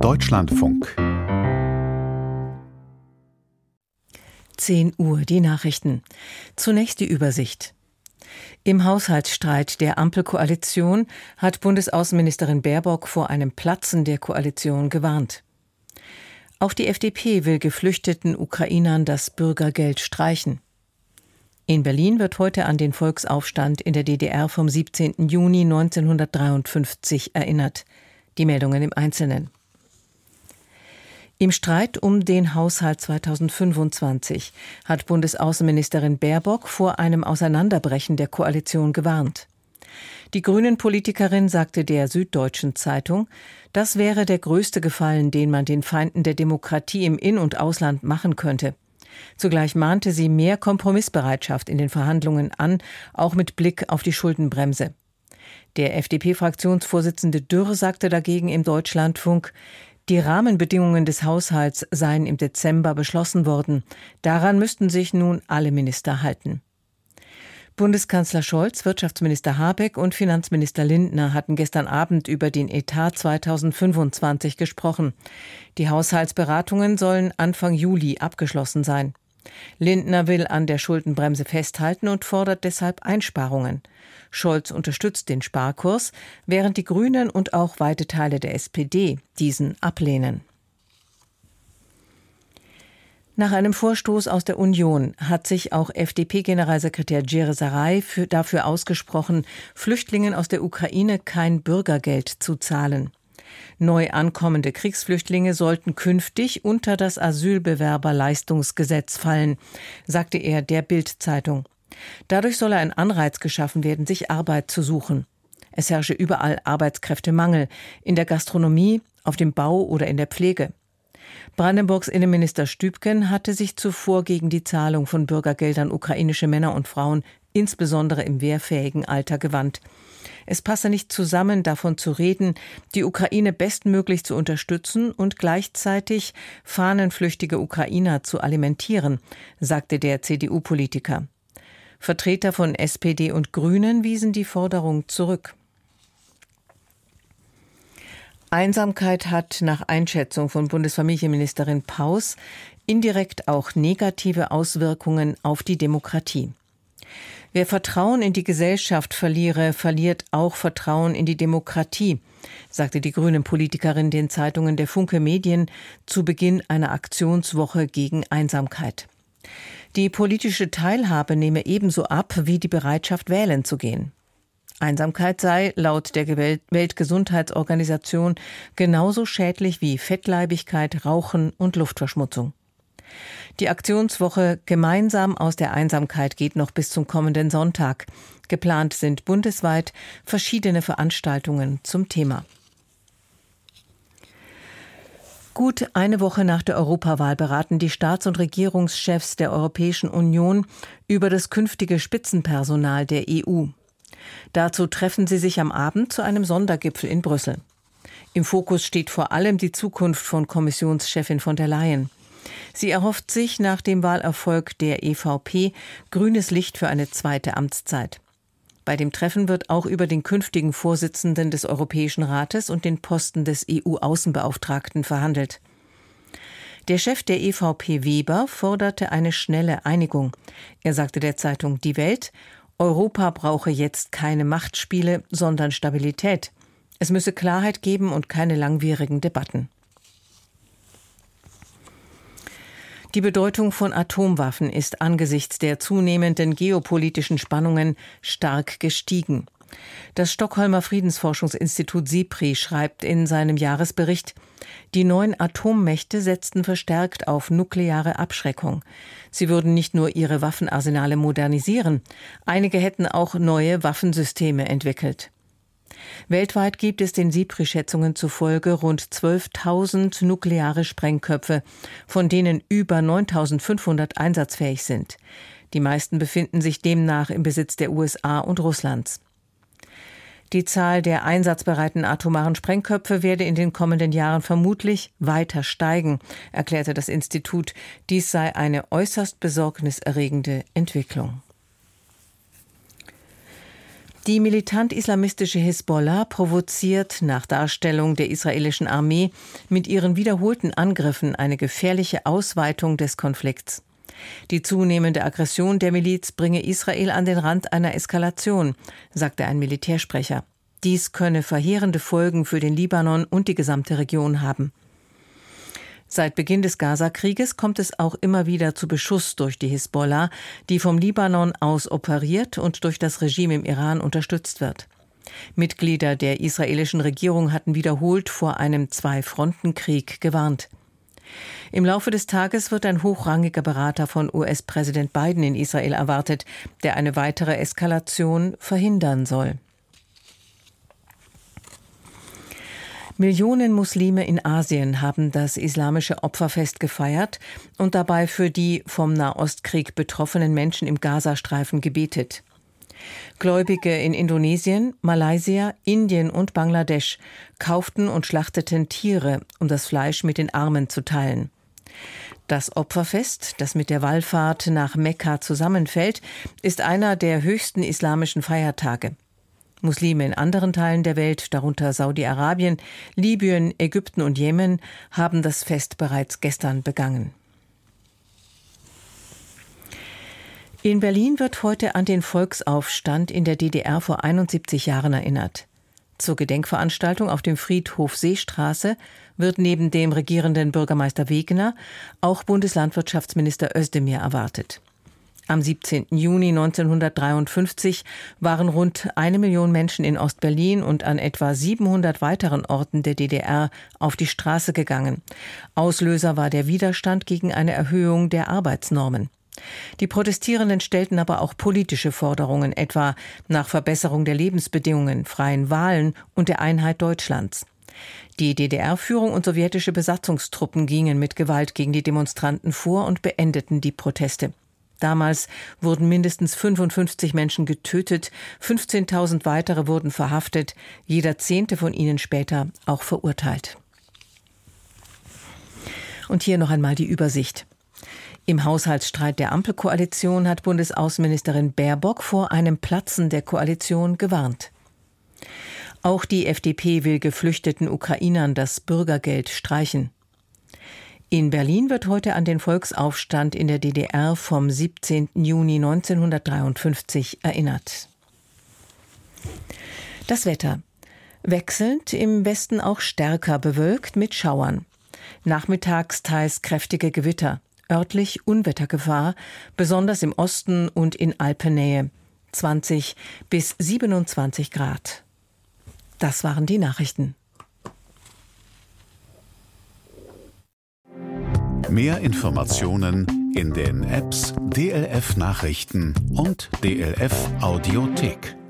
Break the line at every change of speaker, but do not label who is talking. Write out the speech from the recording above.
Deutschlandfunk.
10 Uhr, die Nachrichten. Zunächst die Übersicht. Im Haushaltsstreit der Ampelkoalition hat Bundesaußenministerin Baerbock vor einem Platzen der Koalition gewarnt. Auch die FDP will geflüchteten Ukrainern das Bürgergeld streichen. In Berlin wird heute an den Volksaufstand in der DDR vom 17. Juni 1953 erinnert. Die Meldungen im Einzelnen. Im Streit um den Haushalt 2025 hat Bundesaußenministerin Baerbock vor einem Auseinanderbrechen der Koalition gewarnt. Die Grünen-Politikerin sagte der Süddeutschen Zeitung, das wäre der größte Gefallen, den man den Feinden der Demokratie im In- und Ausland machen könnte. Zugleich mahnte sie mehr Kompromissbereitschaft in den Verhandlungen an, auch mit Blick auf die Schuldenbremse. Der FDP-Fraktionsvorsitzende Dürr sagte dagegen im Deutschlandfunk, die Rahmenbedingungen des Haushalts seien im Dezember beschlossen worden. Daran müssten sich nun alle Minister halten. Bundeskanzler Scholz, Wirtschaftsminister Habeck und Finanzminister Lindner hatten gestern Abend über den Etat 2025 gesprochen. Die Haushaltsberatungen sollen Anfang Juli abgeschlossen sein. Lindner will an der Schuldenbremse festhalten und fordert deshalb Einsparungen. Scholz unterstützt den Sparkurs, während die Grünen und auch weite Teile der SPD diesen ablehnen. Nach einem Vorstoß aus der Union hat sich auch FDP-Generalsekretär Djeresaray dafür ausgesprochen, Flüchtlingen aus der Ukraine kein Bürgergeld zu zahlen. Neu ankommende Kriegsflüchtlinge sollten künftig unter das Asylbewerberleistungsgesetz fallen, sagte er der Bild-Zeitung. Dadurch solle ein Anreiz geschaffen werden, sich Arbeit zu suchen. Es herrsche überall Arbeitskräftemangel, in der Gastronomie, auf dem Bau oder in der Pflege. Brandenburgs Innenminister Stübgen hatte sich zuvor gegen die Zahlung von Bürgergeldern ukrainische Männer und Frauen, insbesondere im wehrfähigen Alter, gewandt. Es passe nicht zusammen, davon zu reden, die Ukraine bestmöglich zu unterstützen und gleichzeitig fahnenflüchtige Ukrainer zu alimentieren, sagte der CDU-Politiker. Vertreter von SPD und Grünen wiesen die Forderung zurück. Einsamkeit hat nach Einschätzung von Bundesfamilienministerin Paus indirekt auch negative Auswirkungen auf die Demokratie. Wer Vertrauen in die Gesellschaft verliere, verliert auch Vertrauen in die Demokratie, sagte die Grünen-Politikerin den Zeitungen der Funke Medien zu Beginn einer Aktionswoche gegen Einsamkeit. Die politische Teilhabe nehme ebenso ab wie die Bereitschaft, wählen zu gehen. Einsamkeit sei laut der Weltgesundheitsorganisation genauso schädlich wie Fettleibigkeit, Rauchen und Luftverschmutzung. Die Aktionswoche Gemeinsam aus der Einsamkeit geht noch bis zum kommenden Sonntag. Geplant sind bundesweit verschiedene Veranstaltungen zum Thema. Gut eine Woche nach der Europawahl beraten die Staats- und Regierungschefs der Europäischen Union über das künftige Spitzenpersonal der EU. Dazu treffen sie sich am Abend zu einem Sondergipfel in Brüssel. Im Fokus steht vor allem die Zukunft von Kommissionschefin von der Leyen. Sie erhofft sich nach dem Wahlerfolg der EVP grünes Licht für eine zweite Amtszeit. Bei dem Treffen wird auch über den künftigen Vorsitzenden des Europäischen Rates und den Posten des EU-Außenbeauftragten verhandelt. Der Chef der EVP Weber forderte eine schnelle Einigung. Er sagte der Zeitung Die Welt, Europa brauche jetzt keine Machtspiele, sondern Stabilität. Es müsse Klarheit geben und keine langwierigen Debatten. Die Bedeutung von Atomwaffen ist angesichts der zunehmenden geopolitischen Spannungen stark gestiegen. Das Stockholmer Friedensforschungsinstitut SIPRI schreibt in seinem Jahresbericht, die 9 Atommächte setzten verstärkt auf nukleare Abschreckung. Sie würden nicht nur ihre Waffenarsenale modernisieren, einige hätten auch neue Waffensysteme entwickelt. Weltweit gibt es den SIPRI-Schätzungen zufolge rund 12.000 nukleare Sprengköpfe, von denen über 9.500 einsatzfähig sind. Die meisten befinden sich demnach im Besitz der USA und Russlands. Die Zahl der einsatzbereiten atomaren Sprengköpfe werde in den kommenden Jahren vermutlich weiter steigen, erklärte das Institut. Dies sei eine äußerst besorgniserregende Entwicklung. Die militant-islamistische Hisbollah provoziert nach Darstellung der israelischen Armee mit ihren wiederholten Angriffen eine gefährliche Ausweitung des Konflikts. Die zunehmende Aggression der Miliz bringe Israel an den Rand einer Eskalation, sagte ein Militärsprecher. Dies könne verheerende Folgen für den Libanon und die gesamte Region haben. Seit Beginn des Gaza-Krieges kommt es auch immer wieder zu Beschuss durch die Hisbollah, die vom Libanon aus operiert und durch das Regime im Iran unterstützt wird. Mitglieder der israelischen Regierung hatten wiederholt vor einem Zwei-Fronten-Krieg gewarnt. Im Laufe des Tages wird ein hochrangiger Berater von US-Präsident Biden in Israel erwartet, der eine weitere Eskalation verhindern soll. Millionen Muslime in Asien haben das islamische Opferfest gefeiert und dabei für die vom Nahostkrieg betroffenen Menschen im Gazastreifen gebetet. Gläubige in Indonesien, Malaysia, Indien und Bangladesch kauften und schlachteten Tiere, um das Fleisch mit den Armen zu teilen. Das Opferfest, das mit der Wallfahrt nach Mekka zusammenfällt, ist einer der höchsten islamischen Feiertage. Muslime in anderen Teilen der Welt, darunter Saudi-Arabien, Libyen, Ägypten und Jemen, haben das Fest bereits gestern begangen. In Berlin wird heute an den Volksaufstand in der DDR vor 71 Jahren erinnert. Zur Gedenkveranstaltung auf dem Friedhof Seestraße wird neben dem regierenden Bürgermeister Wegener auch Bundeslandwirtschaftsminister Özdemir erwartet. Am 17. Juni 1953 waren rund 1 Million Menschen in Ostberlin und an etwa 700 weiteren Orten der DDR auf die Straße gegangen. Auslöser war der Widerstand gegen eine Erhöhung der Arbeitsnormen. Die Protestierenden stellten aber auch politische Forderungen, etwa nach Verbesserung der Lebensbedingungen, freien Wahlen und der Einheit Deutschlands. Die DDR-Führung und sowjetische Besatzungstruppen gingen mit Gewalt gegen die Demonstranten vor und beendeten die Proteste. Damals wurden mindestens 55 Menschen getötet, 15.000 weitere wurden verhaftet, jeder 10. von ihnen später auch verurteilt. Und hier noch einmal die Übersicht. Im Haushaltsstreit der Ampelkoalition hat Bundesaußenministerin Baerbock vor einem Platzen der Koalition gewarnt. Auch die FDP will geflüchteten Ukrainern das Bürgergeld streichen. In Berlin wird heute an den Volksaufstand in der DDR vom 17. Juni 1953 erinnert. Das Wetter. Wechselnd, im Westen auch stärker bewölkt mit Schauern. Nachmittags teils kräftige Gewitter. Örtlich Unwettergefahr, besonders im Osten und in Alpennähe. 20 bis 27 Grad. Das waren die Nachrichten.
Mehr Informationen in den Apps DLF Nachrichten und DLF Audiothek.